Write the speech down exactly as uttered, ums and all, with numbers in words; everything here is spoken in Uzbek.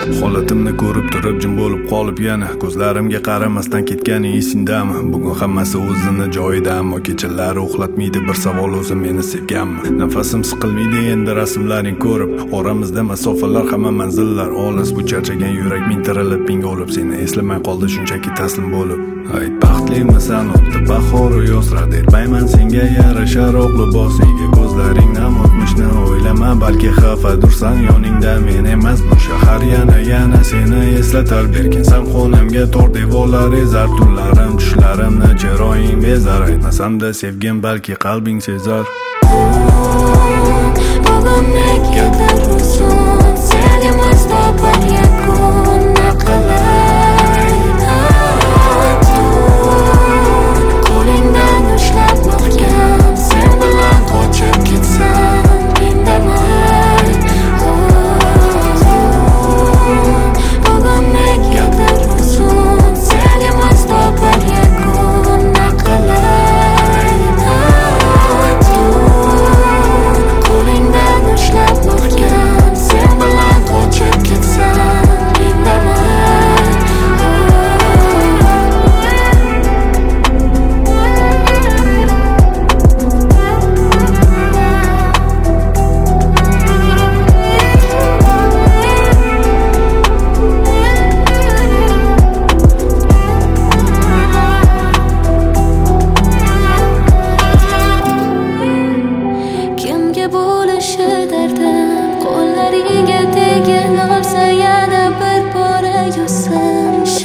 Holatimni ko'rib turib jim bo'lib qolib yana ko'zlarimga qaramasdan ketgani esingdami? Bugun hammasi o'zini joyida, ammo kechalari uxlatmaydi bir savol, o'zim meni sevganmi? Nafasim siqilmaydi endi rasmlaring ko'rib, oramizda masofalar hamma manzillar olis. Bu charchagan yurak ming tirilib ming o'lib, seni eslamay qoldi shunchaki taslim bo'lib. Ayt, baxtlimisan? O'tdi bahoru yoz, rad etmayman senga yarashar oq libosingga. Ko'zlaring nam o'tmishni o'ylama, balki xafadursan yoningda men emas. Bu shahar yana yana seni eslatar, berkinsan xonamga tor devorlar ezar. Tunlarim tushlarimni chiroying bezar, aytmasam-da sevgim balki qalbing sezar. Bugun negadir uzun, sevgimiz topar yakun, naqalay qo'lingdan ushlab mahkam, sen bilan qochib ketsam indamay. Bugun negadir uzun, sevgimiz topar yakun, naqalay qo'lingdan ushlab mahkam, sen bilan qochib ketsam indamay. Kimga bo'lishi dardim, qo'llariga tegin olsa yana bir bora yozsam.